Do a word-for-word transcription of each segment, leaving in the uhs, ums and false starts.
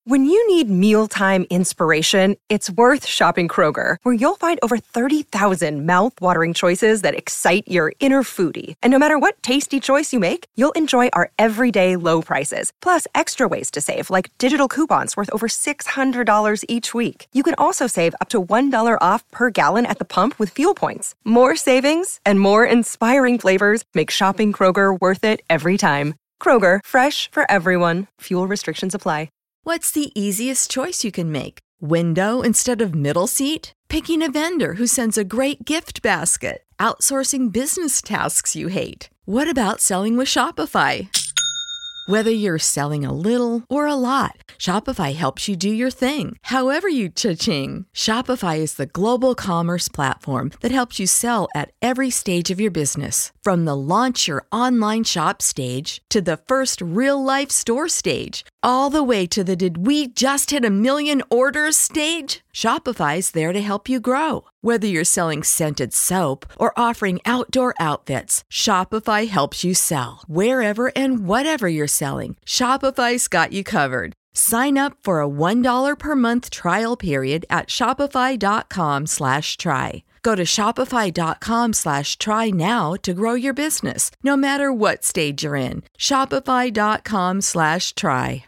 When you need mealtime inspiration, it's worth shopping Kroger, where you'll find over thirty thousand mouth-watering choices that excite your inner foodie. And no matter what tasty choice you make, you'll enjoy our everyday low prices, plus extra ways to save, like digital coupons worth over six hundred dollars each week. You can also save up to one dollar off per gallon at the pump with fuel points. More savings and more inspiring flavors make shopping Kroger worth it every time. Kroger, fresh for everyone. Fuel restrictions apply. What's the easiest choice you can make? Window instead of middle seat? Picking a vendor who sends a great gift basket? Outsourcing business tasks you hate? What about selling with Shopify? Whether you're selling a little or a lot, Shopify helps you do your thing, however you cha-ching. Shopify is the global commerce platform that helps you sell at every stage of your business. From the launch your online shop stage to the first real-life store stage, all the way to the did we just hit a million orders stage. Shopify's there to help you grow. Whether you're selling scented soap or offering outdoor outfits, Shopify helps you sell. Wherever and whatever you're selling, Shopify's got you covered. Sign up for a one dollar per month trial period at shopify.com slash try. Go to shopify.com slash try now to grow your business, no matter what stage you're in. Shopify.com slash try.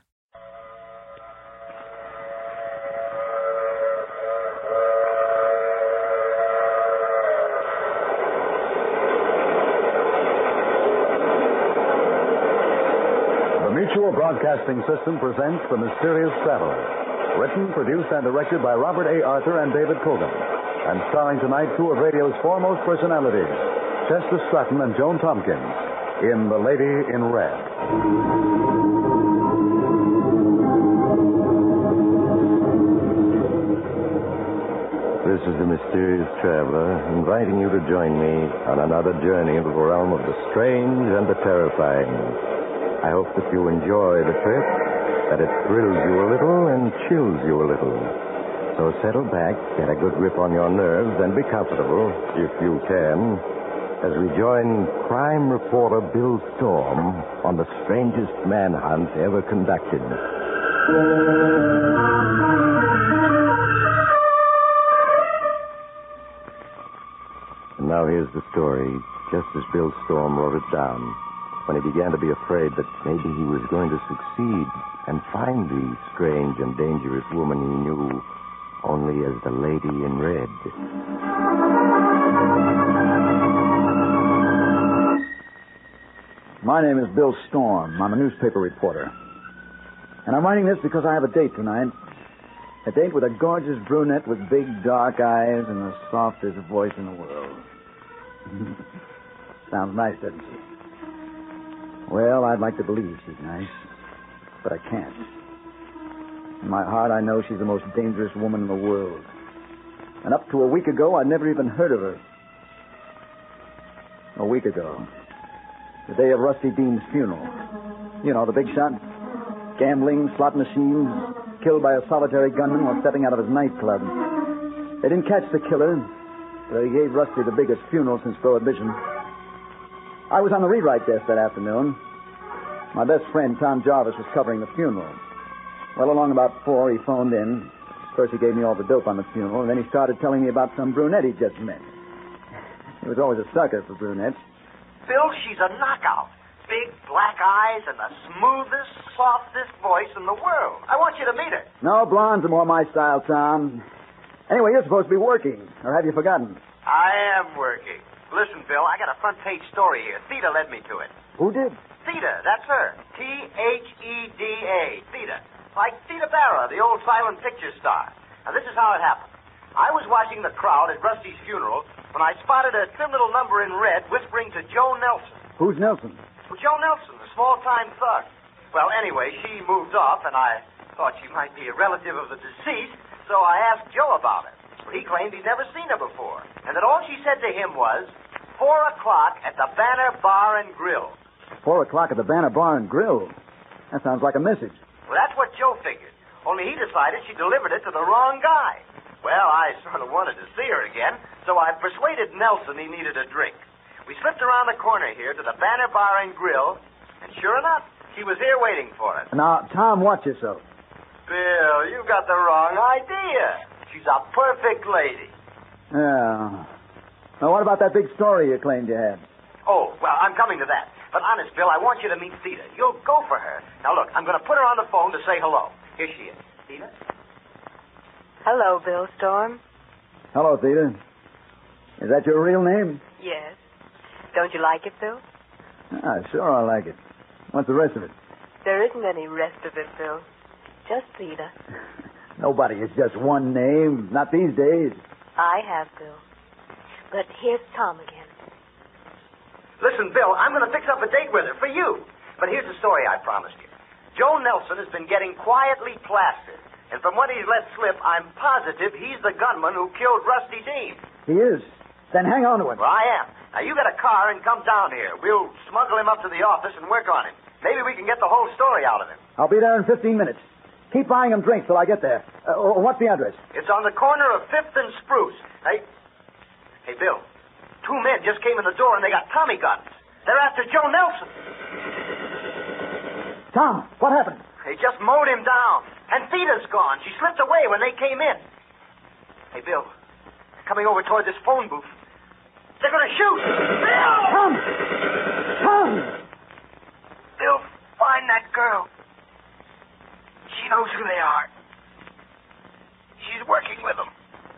Mutual Broadcasting System presents The Mysterious Traveler. Written, produced, and directed by Robert A. Arthur and David Cogan. And starring tonight two of radio's foremost personalities, Chester Stratton and Joan Tompkins, in The Lady in Red. This is The Mysterious Traveler, inviting you to join me on another journey into the realm of the strange and the terrifying. I hope that you enjoy the trip, that it thrills you a little and chills you a little. So settle back, get a good grip on your nerves, and be comfortable, if you can, as we join crime reporter Bill Storm on the strangest manhunt ever conducted. And now here's the story, just as Bill Storm wrote it down, when he began to be afraid that maybe he was going to succeed and find the strange and dangerous woman he knew only as the Lady in Red. My name is Bill Storm. I'm a newspaper reporter. And I'm writing this because I have a date tonight. A date with a gorgeous brunette with big dark eyes and the softest voice in the world. Sounds nice, doesn't she? Well, I'd like to believe she's nice, but I can't. In my heart, I know she's the most dangerous woman in the world. And up to a week ago, I'd never even heard of her. A week ago, the day of Rusty Dean's funeral. You know, the big shot. Gambling, slot machines, killed by a solitary gunman while stepping out of his nightclub. They didn't catch the killer, but they gave Rusty the biggest funeral since Prohibition. I was on the rewrite desk that afternoon. My best friend, Tom Jarvis, was covering the funeral. Well, along about four, he phoned in. First, he gave me all the dope on the funeral, and then he started telling me about some brunette he just met. He was always a sucker for brunettes. Phil, she's a knockout. Big black eyes and the smoothest, softest voice in the world. I want you to meet her. No, blondes are more my style, Tom. Anyway, you're supposed to be working, or have you forgotten? I am working. Listen, Bill, I got a front-page story here. Theda led me to it. Who did? Theda, that's her. T H E D A, Theda. Like Theda Barra, the old silent picture star. Now, this is how it happened. I was watching the crowd at Rusty's funeral when I spotted a thin little number in red whispering to Joe Nelson. Who's Nelson? Well, Joe Nelson, the small-time thug. Well, anyway, she moved off, and I thought she might be a relative of the deceased, so I asked Joe about it. Well, he claimed he'd never seen her before, and that all she said to him was, four o'clock at the Banner Bar and Grill. Four o'clock at the Banner Bar and Grill? That sounds like a message. Well, that's what Joe figured, only he decided she delivered it to the wrong guy. Well, I sort of wanted to see her again, so I persuaded Nelson he needed a drink. We slipped around the corner here to the Banner Bar and Grill, and sure enough, she was here waiting for us. Now, Tom, watch yourself. Bill, you got the wrong idea. She's a perfect lady. Yeah. Now, what about that big story you claimed you had? Oh, well, I'm coming to that. But honest, Bill, I want you to meet Theda. You'll go for her. Now, look, I'm going to put her on the phone to say hello. Here she is. Theda? Hello, Bill Storm. Hello, Theda. Is that your real name? Yes. Don't you like it, Bill? Ah, sure, I like it. What's the rest of it? There isn't any rest of it, Bill. Just Theda. Nobody is just one name. Not these days. I have, Bill. But here's Tom again. Listen, Bill, I'm going to fix up a date with her for you. But here's the story I promised you. Joe Nelson has been getting quietly plastered. And from what he's let slip, I'm positive he's the gunman who killed Rusty Dean. He is? Then hang on to him. Well, I am. Now, you get a car and come down here. We'll smuggle him up to the office and work on him. Maybe we can get the whole story out of him. I'll be there in fifteen minutes. Keep buying him drinks till I get there. Uh, what's the address? It's on the corner of fifth and Spruce. Hey, hey, Bill. Two men just came in the door and they got Tommy guns. They're after Joe Nelson. Tom, what happened? They just mowed him down. And Theda's gone. She slipped away when they came in. Hey, Bill. Coming over toward this phone booth. They're going to shoot. Bill! Tom! Tom! Bill, find that girl. She knows who they are. She's working with them.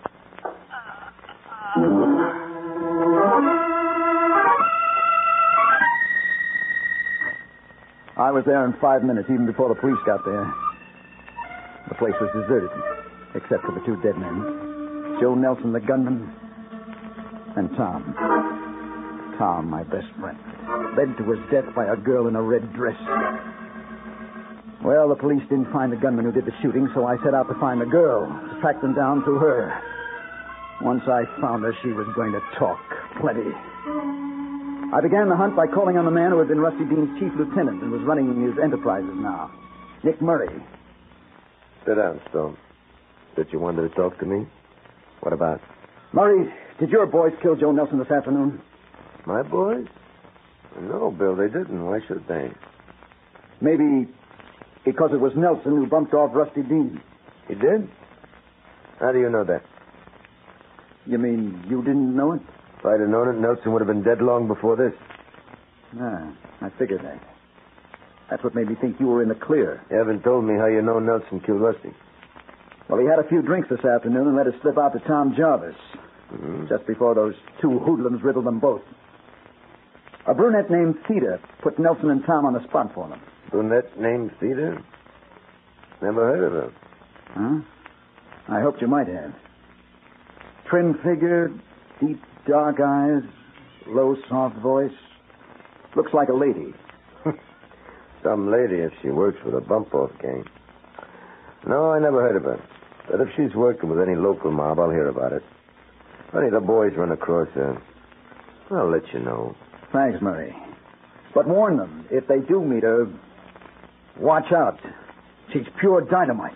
I was there in five minutes, even before the police got there. The place was deserted, except for the two dead men. Joe Nelson, the gunman, and Tom. Tom, my best friend, led to his death by a girl in a red dress. Well, the police didn't find the gunman who did the shooting, so I set out to find the girl, to track them down through her. Once I found her, she was going to talk plenty. I began the hunt by calling on the man who had been Rusty Dean's chief lieutenant and was running his enterprises now, Nick Murray. Sit down, Stone. Did you want to talk to me? What about? Murray, did your boys kill Joe Nelson this afternoon? My boys? No, Bill, they didn't. Why should they? Maybe because it was Nelson who bumped off Rusty Dean. He did? How do you know that? You mean you didn't know it? If I'd have known it, Nelson would have been dead long before this. Ah, I figured that. That's what made me think you were in the clear. You haven't told me how you know Nelson killed Rusty. Well, he had a few drinks this afternoon and let it slip out to Tom Jarvis. Mm-hmm. Just before those two hoodlums riddled them both. A brunette named Theda put Nelson and Tom on the spot for them. Brunette named Theda? Never heard of her. Huh? I hoped you might have. Trim figure, deep dark eyes, low soft voice. Looks like a lady. Some lady if she works for the bump-off gang. No, I never heard of her. But if she's working with any local mob, I'll hear about it. If any of the boys run across her, I'll let you know. Thanks, Murray. But warn them, if they do meet her, watch out. She's pure dynamite.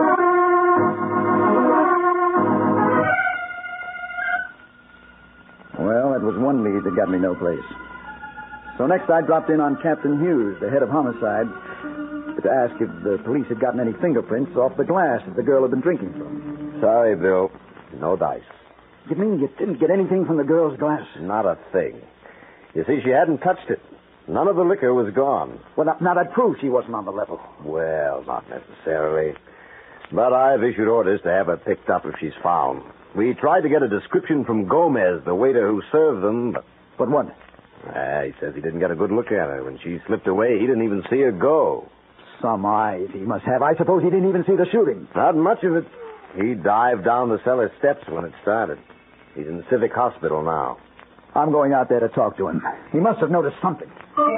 Well, that was one lead that got me no place. So next I dropped in on Captain Hughes, the head of homicide, to ask if the police had gotten any fingerprints off the glass that the girl had been drinking from. Sorry, Bill. No dice. You mean you didn't get anything from the girl's glass? Not a thing. You see, she hadn't touched it. None of the liquor was gone. Well, now, now that proves she wasn't on the level. Well, not necessarily. But I've issued orders to have her picked up if she's found. We tried to get a description from Gomez, the waiter who served them, but... But what? Ah, he says he didn't get a good look at her. When she slipped away, he didn't even see her go. Some eyes he must have. I suppose he didn't even see the shooting. Not much of it. He dived down the cellar steps when it started. He's in the Civic Hospital now. I'm going out there to talk to him. He must have noticed something.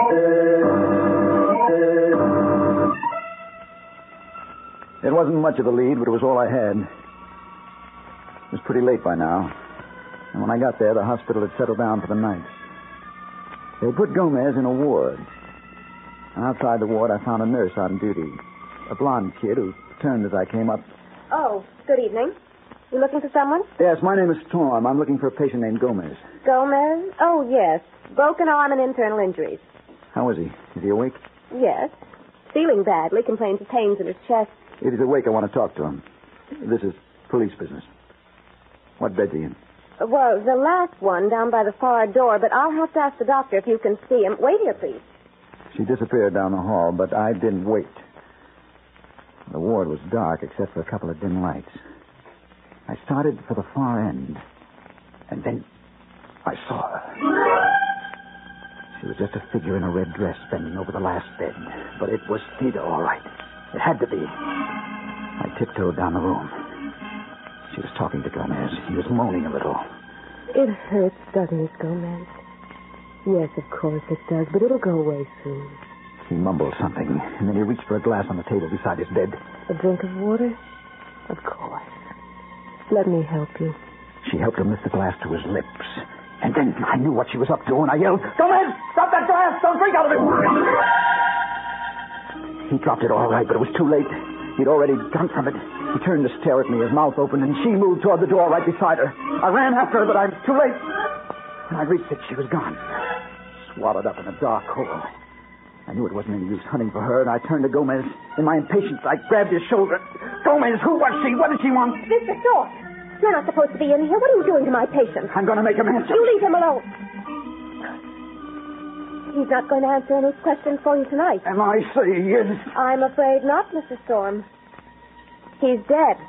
It wasn't much of a lead, but it was all I had. It was pretty late by now. And when I got there, the hospital had settled down for the night. They put Gomez in a ward. And outside the ward, I found a nurse on duty. A blonde kid who turned as I came up. Oh, good evening. You looking for someone? Yes, my name is Storm. I'm looking for a patient named Gomez. Gomez? Oh, yes. Broken arm and internal injuries. How is he? Is he awake? Yes. Feeling badly. Complains of pains in his chest. If he's awake, I want to talk to him. This is police business. What bed's he in? Well, the last one down by the far door, but I'll have to ask the doctor if you can see him. Wait here, please. She disappeared down the hall, but I didn't wait. The ward was dark except for a couple of dim lights. I started for the far end, and then I saw her. She was just a figure in a red dress bending over the last bed, but it was Theda, all right. It had to be. I tiptoed down the room. She was talking to Gomez. He was moaning a little. It hurts, doesn't it, Gomez? Yes, of course it does, but it'll go away soon. He mumbled something, and then he reached for a glass on the table beside his bed. A drink of water? Of course. Let me help you. She helped him lift the glass to his lips. And then I knew what she was up to, and I yelled, Gomez, stop that glass! Don't drink out of it! He dropped it all right, but it was too late. He'd already drunk from it. He turned to stare at me, his mouth open, and she moved toward the door right beside her. I ran after her, but I was too late. When I reached it, she was gone. Swallowed up in a dark hole. I knew it wasn't any use hunting for her, and I turned to Gomez. In my impatience, I grabbed his shoulder. Gomez, who was she? What did she want? Mister Short, you're not supposed to be in here. What are you doing to my patient? I'm going to make him answer. You leave him alone. He's not going to answer any questions for you tonight. Am I saying he is? I'm afraid not, Mister Storm. He's dead.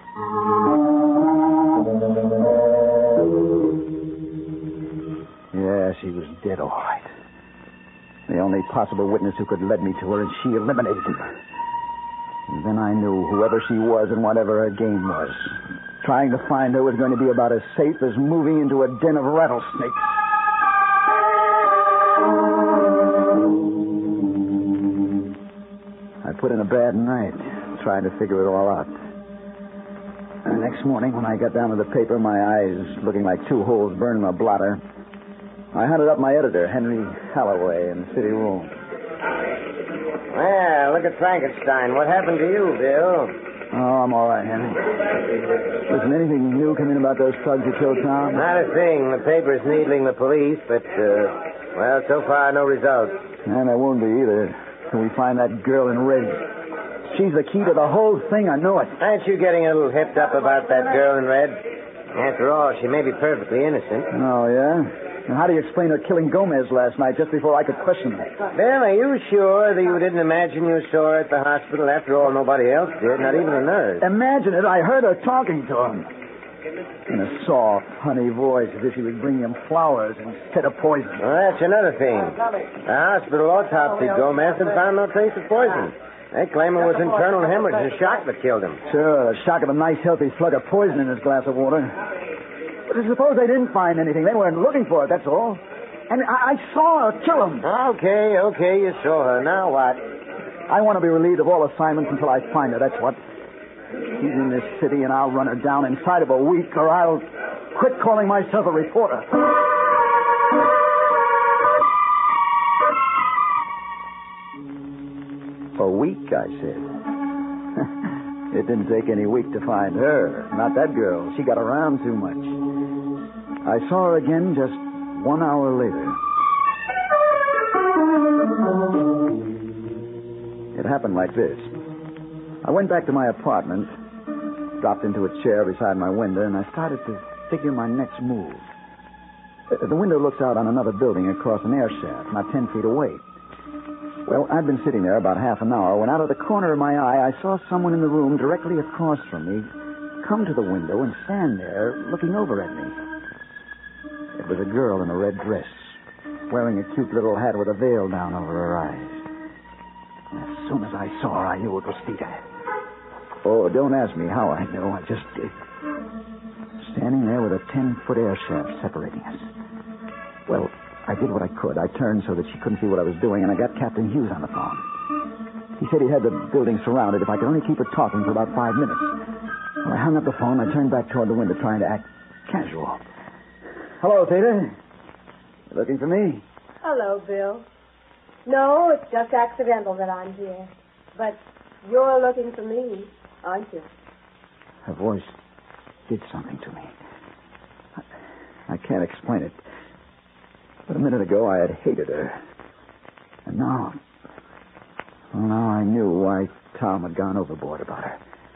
Yeah, she was dead, all right. The only possible witness who could lead me to her, and she eliminated him. And then I knew whoever she was and whatever her game was, trying to find her was going to be about as safe as moving into a den of rattlesnakes. I put in a bad night, trying to figure it all out. And the next morning, when I got down to the paper, my eyes looking like two holes burned in a blotter, I hunted up my editor, Henry Holloway, in the city room. Well, look at Frankenstein. What happened to you, Bill? Oh, I'm all right, Henry. Listen, anything new come in about those thugs who killed Tom? Not a thing. The paper's needling the police, but, uh, well, so far, no results. And there won't be either. Till we find that girl in red. She's the key to the whole thing. I know it. Aren't you getting a little hipped up about that girl in red? After all, she may be perfectly innocent. Oh, yeah? And how do you explain her killing Gomez last night just before I could question her? Bill, are you sure that you didn't imagine you saw her at the hospital? After all, nobody else did, not even the nurse. Imagine it. I heard her talking to him. In a soft, honey voice, as if she was bringing him flowers instead of poison. Well, that's another thing. The hospital autopsied Gomez and found no trace of poison. They claim it was internal hemorrhage and shock that killed him. Sure, the shock of a nice, healthy slug of poison in his glass of water. But I suppose they didn't find anything. They weren't looking for it, that's all. And I, I saw her kill him. Okay, okay, you saw her. Now what? I want to be relieved of all assignments until I find her, that's what. She's in this city, and I'll run her down inside of a week, or I'll quit calling myself a reporter. A week, I said. It didn't take any week to find her. Not that girl. She got around too much. I saw her again just one hour later. It happened like this. I went back to my apartment, dropped into a chair beside my window, and I started to figure my next move. The window looks out on another building across an air shaft, not ten feet away. Well, I'd been sitting there about half an hour when out of the corner of my eye, I saw someone in the room directly across from me come to the window and stand there looking over at me. It was a girl in a red dress, wearing a cute little hat with a veil down over her eyes. As soon as I saw her, I knew it was Theda. Oh, don't ask me how I knew. I just did. Standing there with a ten-foot air shaft separating us. Well, I did what I could. I turned so that she couldn't see what I was doing, and I got Captain Hughes on the phone. He said he had the building surrounded if I could only keep her talking for about five minutes. Well, I hung up the phone. I turned back toward the window, trying to act casual. Hello, Theda. You looking for me? Hello, Bill. No, it's just accidental that I'm here. But you're looking for me, aren't you? Her voice did something to me. I, I can't explain it. But a minute ago, I had hated her. And now... Well, now I knew why Tom had gone overboard about her.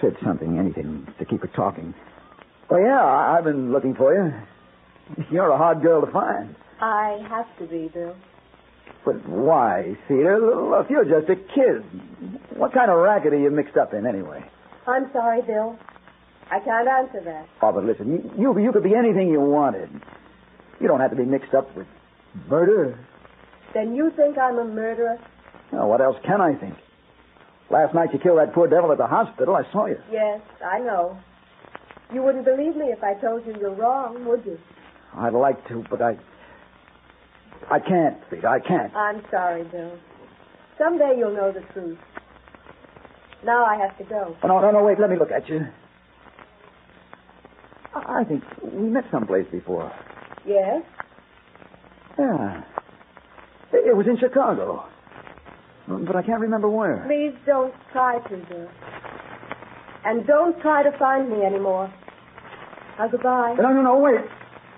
said something, anything, to keep her talking. Oh, yeah, I- I've been looking for you. You're a hard girl to find. I have to be, Bill. But why, Cedar? Look, you're just a kid. What kind of racket are you mixed up in, anyway? I'm sorry, Bill. I can't answer that. Oh, but listen, you, you, you could be anything you wanted. You don't have to be mixed up with murder. Then you think I'm a murderer? Oh, what else can I think? Last night you killed that poor devil at the hospital. I saw you. Yes, I know. You wouldn't believe me if I told you you're wrong, would you? I'd like to, but I... I can't, Peter. I can't. I'm sorry, Bill. Someday you'll know the truth. Now I have to go. Oh, no, no, no, wait. Let me look at you. I think we met someplace before. Yes? Yeah. It it was in Chicago. But I can't remember where. Please don't try to, Bill. And don't try to find me anymore. Now, goodbye. No, no, no, wait.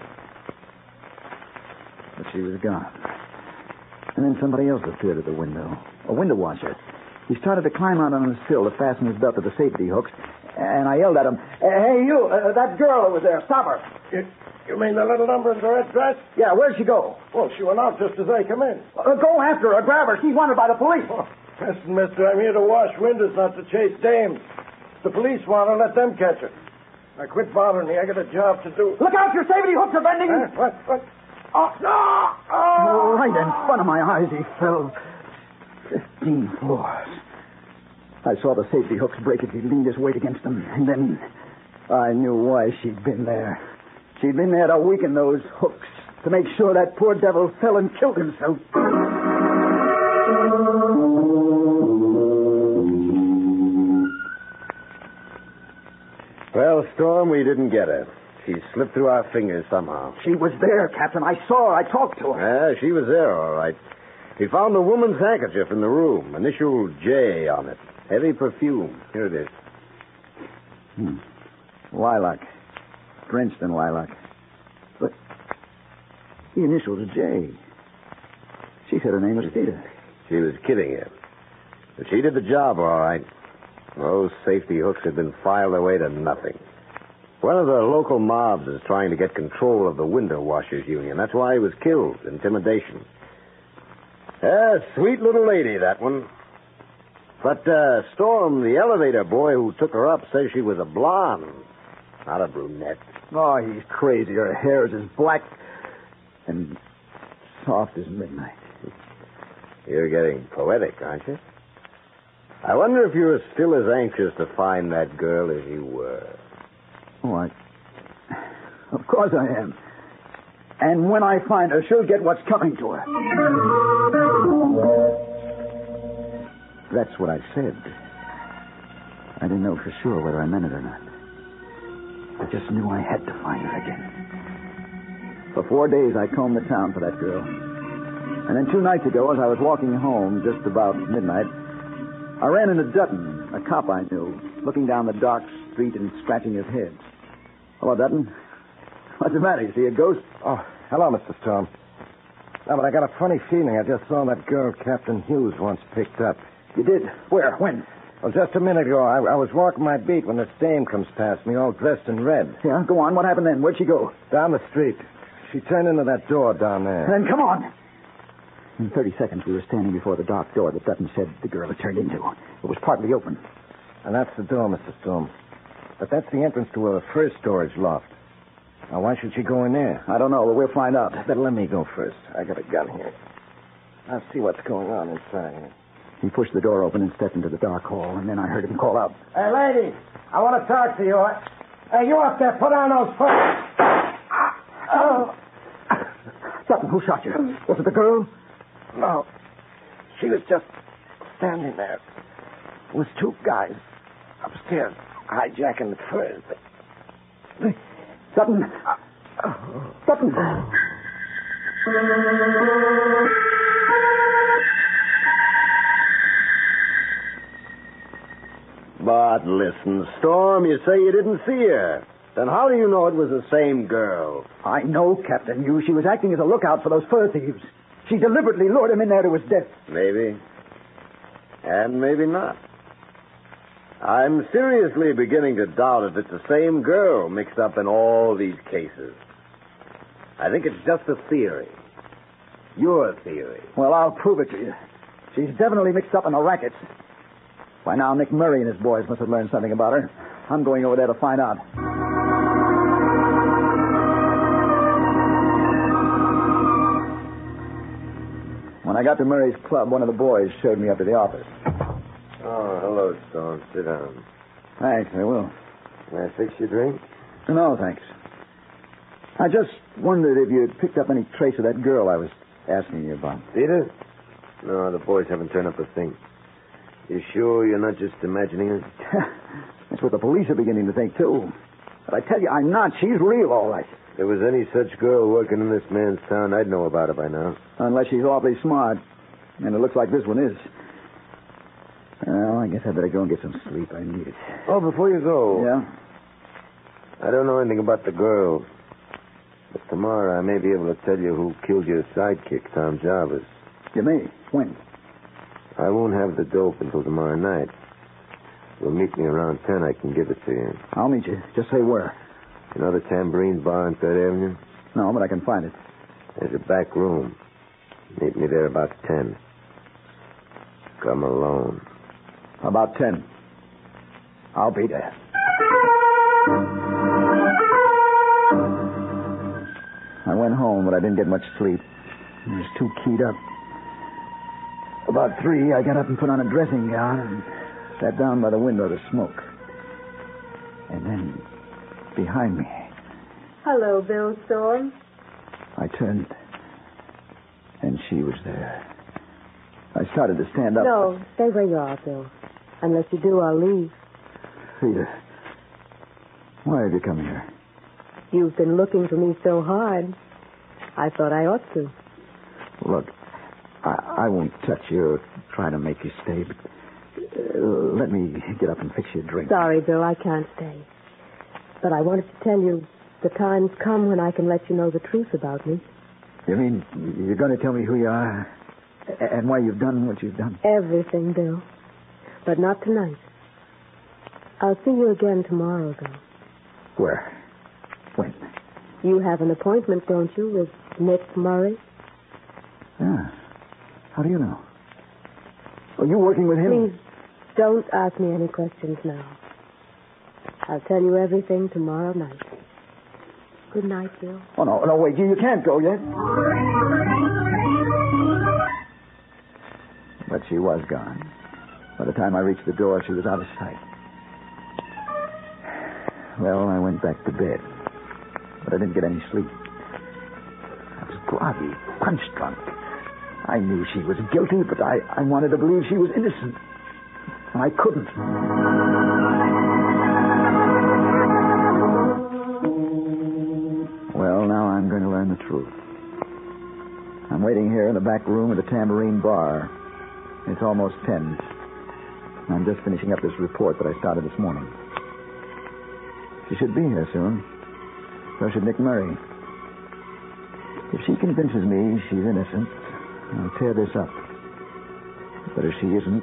But she was gone. And then somebody else appeared at the window. A window washer. He started to climb out on the sill to fasten his belt to the safety hooks. And I yelled at him, "Hey, you, uh, that girl that was there, stop her." You, you mean the little number in the red dress? Yeah, where'd she go? Well, she went out just as I come in. Uh, go after her, grab her. She's wanted by the police. Oh, listen, mister, I'm here to wash windows, not to chase dames. If the police want her, let them catch her. Now, quit bothering me. I got a job to do. Look out, your safety hooks are bending. Huh? What? What? Oh, no! Oh! Right in front of my eyes, he fell. Fifteen floors. I saw the safety hooks break as he leaned his weight against them. And then I knew why she'd been there. She'd been there to weaken those hooks, to make sure that poor devil fell and killed himself. Well, Storm, we didn't get her. She slipped through our fingers somehow. She was there, Captain. I saw her. I talked to her. Yeah, she was there, all right. We found a woman's handkerchief in the room. Initial J on it. Heavy perfume. Here it is. Hmm. Lilac. Drenched in lilac. But the initials are J. She said her name was Peter. She was kidding you. But she did the job, all right. Those safety hooks had been filed away to nothing. One of the local mobs is trying to get control of the window washers union. That's why he was killed. Intimidation. Yeah, sweet little lady, that one. But, uh, Storm, the elevator boy who took her up, says she was a blonde, not a brunette. Oh, he's crazy. Her hair is as black and soft as midnight. You're getting poetic, aren't you? I wonder if you're still as anxious to find that girl as you were. Oh, I... Of course I am. And when I find her, she'll get what's coming to her. That's what I said. I didn't know for sure whether I meant it or not. I just knew I had to find her again. For four days, I combed the town for that girl. And then two nights ago, as I was walking home just about midnight, I ran into Dutton, a cop I knew, looking down the dark street and scratching his head. Hello, Dutton. What's the matter? You see a ghost? Oh, hello, Mister Storm. No, but I got a funny feeling. I just saw that girl Captain Hughes once picked up. You did? Where? When? Well, just a minute ago. I, I was walking my beat when this dame comes past me, all dressed in red. Yeah, go on. What happened then? Where'd she go? Down the street. She turned into that door down there. Then come on. In thirty seconds, we were standing before the dark door that Dutton said the girl had turned into. It was partly open. And that's the door, Mister Storm. But that's the entrance to her first storage loft. Now, why should she go in there? I don't know, but we'll find out. Better let me go first. I got a gun here. I'll see what's going on inside here. He pushed the door open and stepped into the dark hall, and then I heard him call out. Hey, lady, I want to talk to you. Hey, you up there, put on those pants. Oh. Dutton, who shot you? Was it the girl? No. She was just standing there. It was two guys upstairs hijacking the furs. They... Dutton. Uh, Dutton. But listen, Storm, you say you didn't see her. Then how do you know it was the same girl? I know, Captain Hughes. She was acting as a lookout for those fur thieves. She deliberately lured him in there to his death. Maybe. And maybe not. I'm seriously beginning to doubt if it's the same girl mixed up in all these cases. I think it's just a theory. Your theory. Well, I'll prove it to you. She's definitely mixed up in the rackets. By now, Nick Murray and his boys must have learned something about her. I'm going over there to find out. When I got to Murray's club, one of the boys showed me up to the office. Oh, hello, Stone. Sit down. Thanks, I will. Can I fix your drink? No, thanks. I just wondered if you'd picked up any trace of that girl I was asking you about. Peter? No, the boys haven't turned up a thing. You sure you're not just imagining it? That's what the police are beginning to think, too. But I tell you, I'm not. She's real, all right. If there was any such girl working in this man's town, I'd know about her by now. Unless she's awfully smart. And it looks like this one is. Well, I guess I better go and get some sleep. I need it. Oh, before you go. Yeah? I don't know anything about the girl. But tomorrow I may be able to tell you who killed your sidekick, Tom Jarvis. You may. When? I won't have the dope until tomorrow night. If you'll meet me around ten, I can give it to you. I'll meet you. Just say where. You know the Tambourine Bar on Third Avenue? No, but I can find it. There's a back room. Meet me there about ten. Come alone. About ten. I'll be there. I went home, but I didn't get much sleep. I was too keyed up. About three, I got up and put on a dressing gown and sat down by the window to smoke. And then, behind me, Hello, Bill Storm. I turned, and she was there. I started to stand up. No, stay where you are, Bill. Unless you do, I'll leave. Rita, why have you come here? You've been looking for me so hard. I thought I ought to. Look, I, I won't touch you or try to make you stay, but uh, let me get up and fix you a drink. Sorry, Bill, I can't stay. But I wanted to tell you the time's come when I can let you know the truth about me. You mean you're going to tell me who you are and why you've done what you've done? Everything, Bill. But not tonight. I'll see you again tomorrow, Bill. Where? When? You have an appointment, don't you, with Nick Murray? Yeah. How do you know? Are you working with him? Please, don't ask me any questions now. I'll tell you everything tomorrow night. Good night, Bill. Oh, no, no, wait. You, you can't go yet. But she was gone. By the time I reached the door, she was out of sight. Well, I went back to bed. But I didn't get any sleep. I was groggy, punch-drunk. I knew she was guilty, but I, I wanted to believe she was innocent. And I couldn't. Well, now I'm going to learn the truth. I'm waiting here in the back room of the Tambourine Bar. It's almost ten. I'm just finishing up this report that I started this morning. She should be here soon. So should Nick Murray. If she convinces me she's innocent, I'll tear this up. But if she isn't,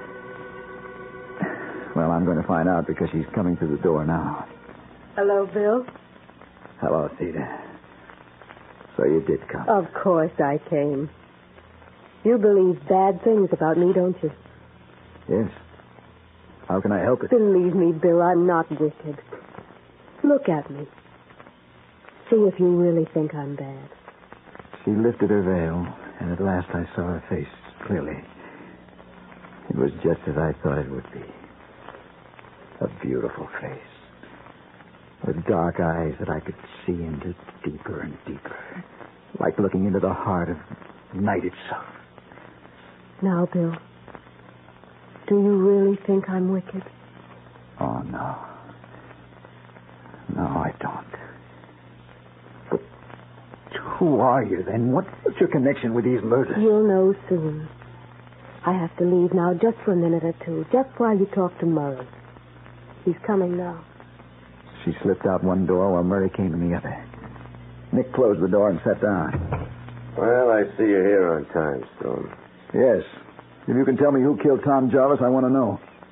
well, I'm going to find out because she's coming through the door now. Hello, Bill. Hello, Theda. So you did come. Of course I came. You believe bad things about me, don't you? Yes. How can I help it? Believe me, Bill, I'm not wicked. Look at me. See if you really think I'm bad. She lifted her veil, and at last I saw her face clearly. It was just as I thought it would be. A beautiful face. With dark eyes that I could see into deeper and deeper. Like looking into the heart of night itself. Now, Bill, do you really think I'm wicked? Oh, no. No, I don't. But who are you, then? What's your connection with these murders? You'll know soon. I have to leave now just for a minute or two, just while you talk to Murray. He's coming now. She slipped out one door while Murray came in the other. Nick closed the door and sat down. Well, I see you're here on time, Stone. Yes. If you can tell me who killed Tom Jarvis, I want to know.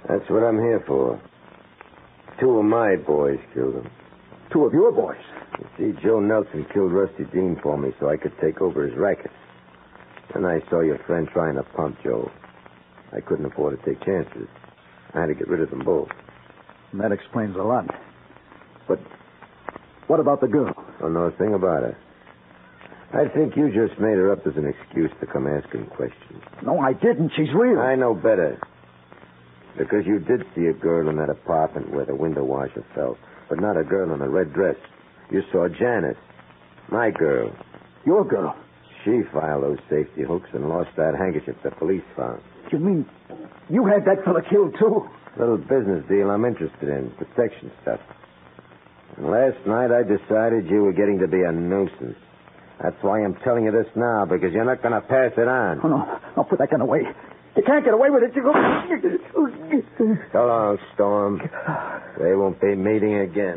That's what I'm here for. Two of my boys killed him. Two of your boys? You see, Joe Nelson killed Rusty Dean for me so I could take over his racket. Then I saw your friend trying to pump Joe. I couldn't afford to take chances. I had to get rid of them both. And that explains a lot. But what about the girl? Don't know a thing about her. I think you just made her up as an excuse to come asking questions. No, I didn't. She's real. I know better. Because you did see a girl in that apartment where the window washer fell, but not a girl in a red dress. You saw Janice, my girl. Your girl? She filed those safety hooks and lost that handkerchief the police found. You mean you had that fella killed, too? Little business deal I'm interested in, protection stuff. And last night I decided you were getting to be a nuisance. That's why I'm telling you this now, because you're not going to pass it on. Oh, no. I'll put that gun away. You can't get away with it. You go... So long, Storm. They won't be meeting again.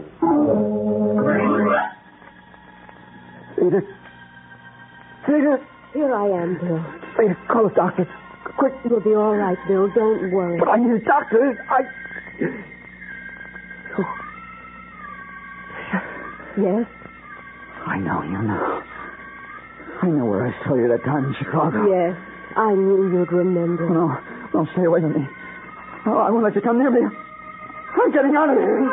Ada. Ada. Here I am, Bill. Ada, call a doctor. Quick. You'll be all right, Bill. Don't worry. But I need a doctor. I... Oh. Yes? I know you know. I know where I saw you that time in Chicago. Yes. I knew you'd remember. No, no, stay away from me. Oh, I won't let you come near me. I'm getting out of here.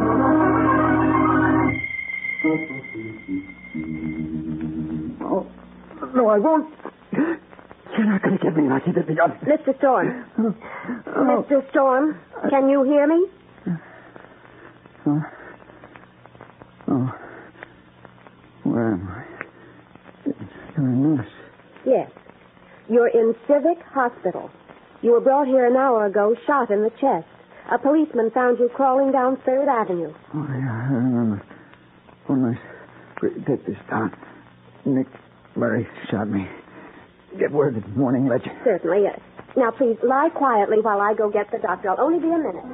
Oh, no, I won't. You're not going to get me like you did the other. Mister Storm. Oh. Mister Storm, can you hear me? Oh. Oh. Where am I? You're a nurse. Yes. You're in Civic Hospital. You were brought here an hour ago, shot in the chest. A policeman found you crawling down Third Avenue. Oh, yeah, I remember. One night, take this down. Nick Murray shot me. Get word at the Morning Ledger. Certainly, yes. Now, please, lie quietly while I go get the doctor. I'll only be a minute.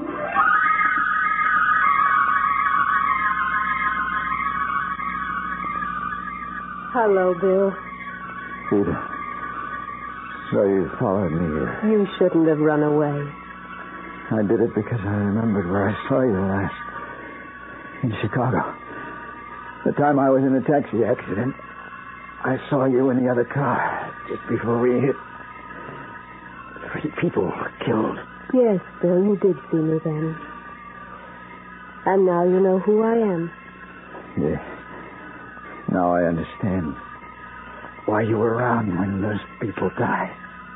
Hello, Bill. Ada. So you followed me here. You shouldn't have run away. I did it because I remembered where I saw you last. In Chicago. The time I was in a taxi accident. I saw you in the other car just before we hit. Three people were killed. Yes, Bill, you did see me then. And now you know who I am. Yes. Now I understand why you were around when those people died.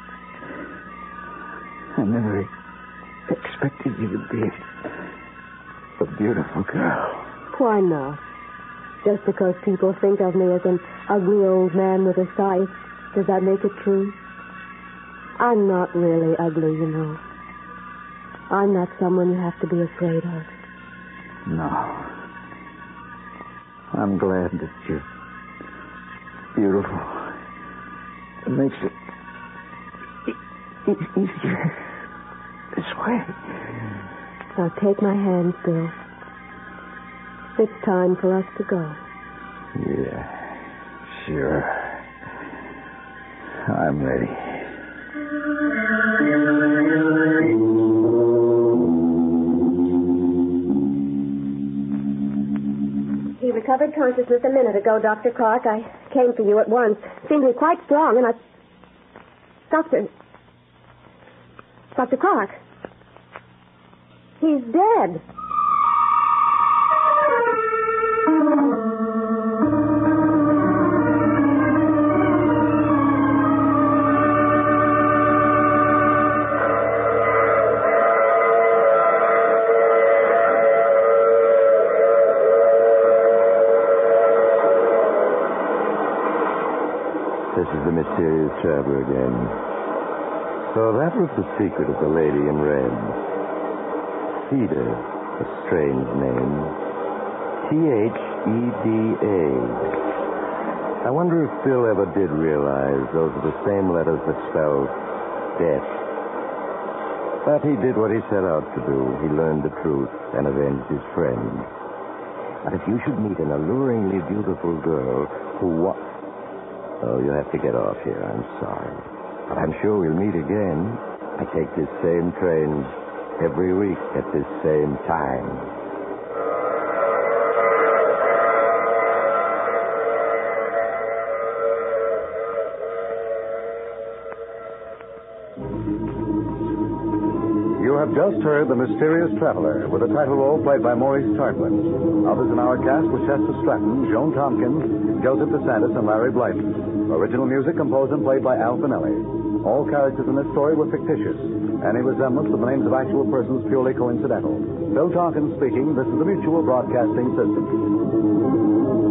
I never expected you to be a beautiful girl. Why not? Just because people think of me as an ugly old man with a scythe, does that make it true? I'm not really ugly, you know. I'm not someone you have to be afraid of. No. I'm glad that you're beautiful. It makes it e- e- easier this way. Now take my hand, Bill. It's time for us to go. Yeah, sure. I'm ready. He recovered consciousness a minute ago, Doctor Clark. I came for you at once. Seemed to be quite strong, and I... Doctor... Doctor Clark. He's dead. This is the mysterious traveler again. So that was the secret of the lady in red. Cedar, a strange name. T H E D A. I wonder if Bill ever did realize those are the same letters that spell death. But he did what he set out to do. He learned the truth and avenged his friend. But if you should meet an alluringly beautiful girl who wa- Oh, you have to get off here. I'm sorry. But I'm sure we'll meet again. I take this same train every week at this same time. You have just heard The Mysterious Traveler, with a title role played by Maurice Tarplin. Others in our cast were Chester Stratton, Joan Tompkins, Joseph DeSantis, and Larry Blyton. Original music composed and played by Al Finelli. All characters in this story were fictitious. Any resemblance to the names of actual persons purely coincidental. Phil Tompkins speaking. This is the Mutual Broadcasting System.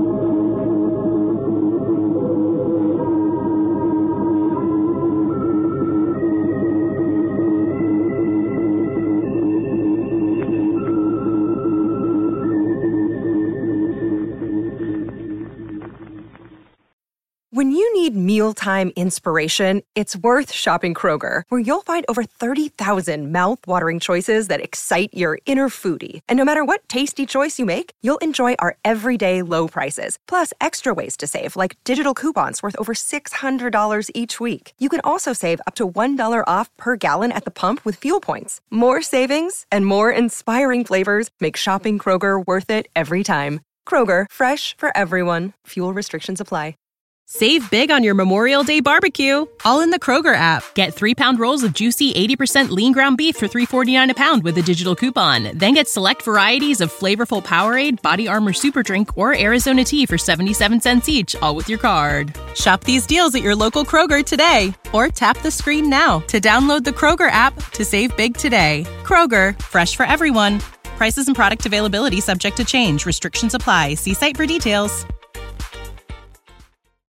When you need mealtime inspiration, it's worth shopping Kroger, where you'll find over thirty thousand mouth-watering choices that excite your inner foodie. And no matter what tasty choice you make, you'll enjoy our everyday low prices, plus extra ways to save, like digital coupons worth over six hundred dollars each week. You can also save up to one dollar off per gallon at the pump with fuel points. More savings and more inspiring flavors make shopping Kroger worth it every time. Kroger, fresh for everyone. Fuel restrictions apply. Save big on your Memorial Day barbecue, all in the Kroger app. Get three-pound rolls of juicy eighty percent lean ground beef for three forty-nine a pound with a digital coupon. Then get select varieties of flavorful Powerade, Body Armor Super Drink, or Arizona Tea for seventy-seven cents each, all with your card. Shop these deals at your local Kroger today, or tap the screen now to download the Kroger app to save big today. Kroger, fresh for everyone. Prices and product availability subject to change. Restrictions apply. See site for details.